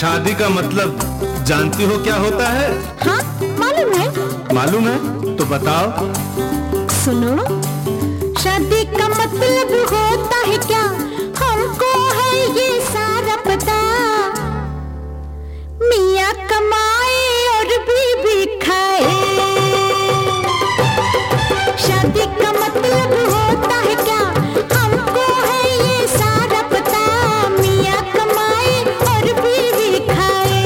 शादी का मतलब जानती हो क्या होता है? हाँ, मालूम है। मालूम है तो बताओ। सुनो, शादी का मतलब होता है क्या, हमको है ये सारा पता। मियाँ कमाए और बीवी खाए। शादी का मतलब होता है क्या, हमको है ये सारा पता। मियाँ कमाए और बीवी खाए।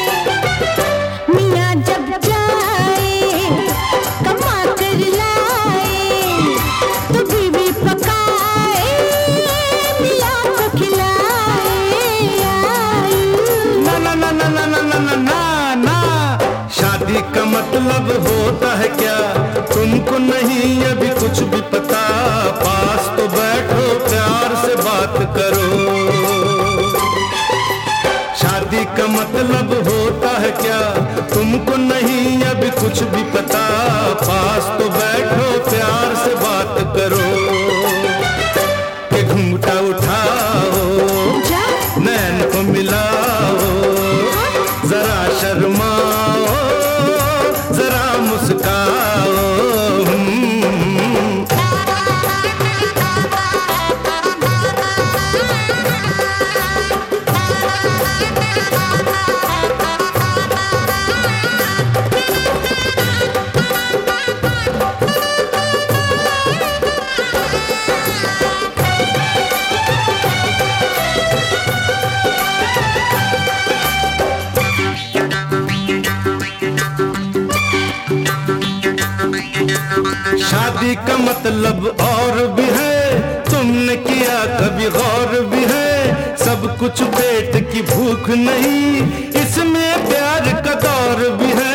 मियाँ जब जाए कमा कर लाए, तो बीवी पकाए मियाँ को खिलाए। ना ना ना ना ना ना ना ना ना, शादी का मतलब होता है क्या, तुमको नहीं अभी कुछ भी पता। पास तो बैठो प्यार से बात करो। शादी का मतलब होता है क्या, तुमको नहीं अभी कुछ भी पता। पास तो बैठो प्यार से बात करो। के घूंघटा उठाओ, नैन को मिलाओ, जरा शर्माओ, जरा मुस्काओ। शादी का मतलब और भी है, तुमने किया कभी गौर भी है। सब कुछ पेट की भूख नहीं, इसमें प्यार का दौर भी है।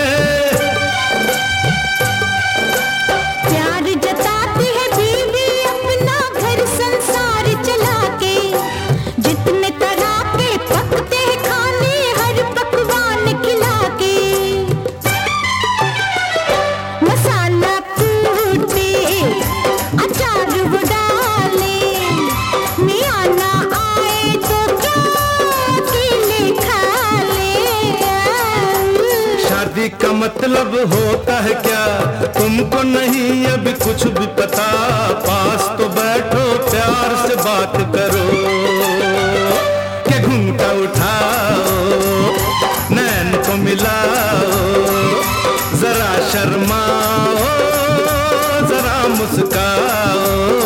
प्यार जताती है बीवी अपना घर संसार चला के। जितने तरह के पकते हैं खाने, हर पकवान खिला के। मसाला कूटे, अचार वो डाले, मियाँ ना आए तो क्या अकेले खा ले। शादी का मतलब होता है क्या, तुमको नहीं अभी कुछ भी पता। पास तो बैठो प्यार से बात करो। के घूंघटा उठाओ, नैन को मिलाओ, जरा शर्माओ, जरा मुस्काओ।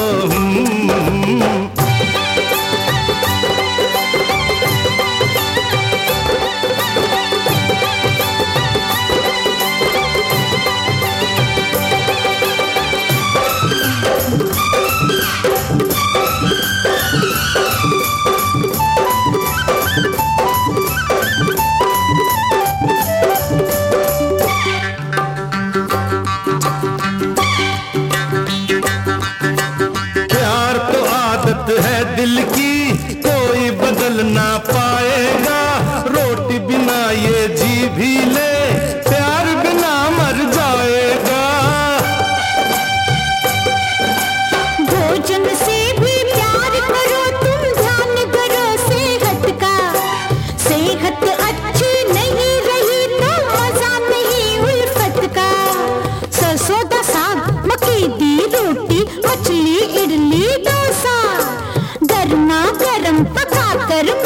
है दिल की कोई बदल ना पाएगा। रोटी बिना ये जी भी ले, प्यार बिना मर जाएगा। भोजन से भी प्यार करो तुम, ध्यान करो सेहत का। सेहत अच्छी नहीं रही तो मजा नहीं उल्फत का। सरसों दा साग, मक्की दी रोटी, मछली इडली डोसा, गरमा गरम पका कर